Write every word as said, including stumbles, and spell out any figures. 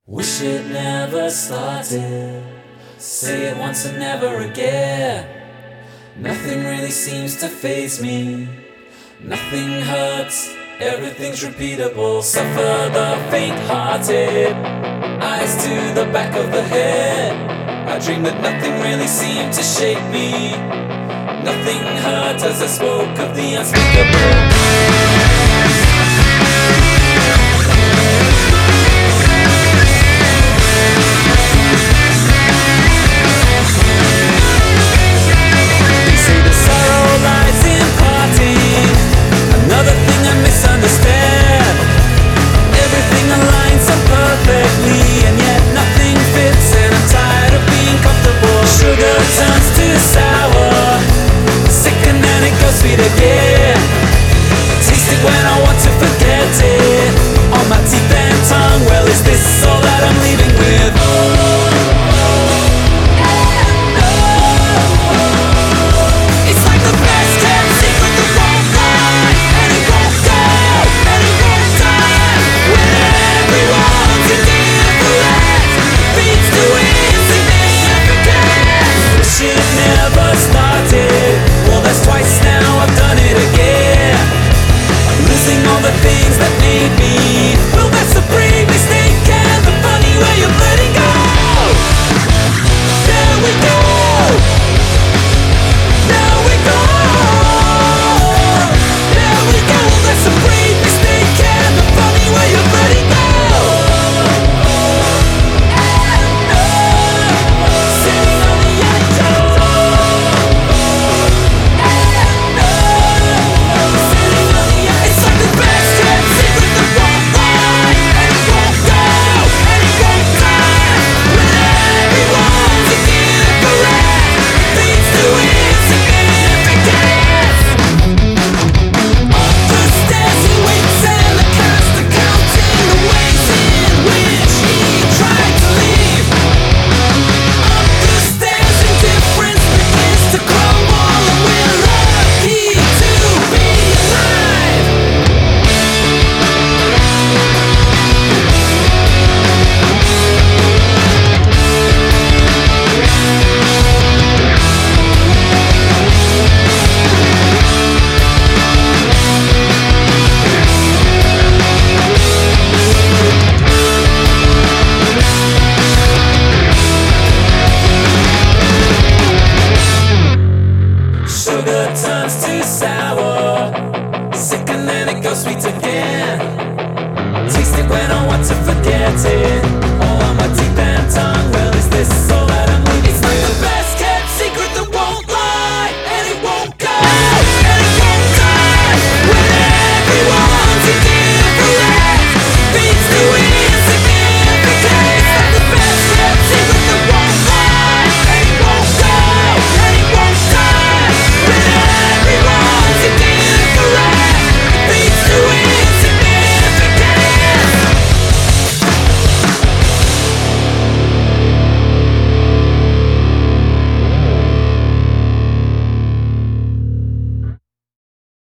Wish it never started. Say it once and never again. Nothing really seems to faze me. Nothing hurts, everything's repeatable. Suffer the faint-hearted. Eyes to the back of the head. I dreamed that nothing really seemed to shake me. Nothing hurt as I spoke of the unspeakable.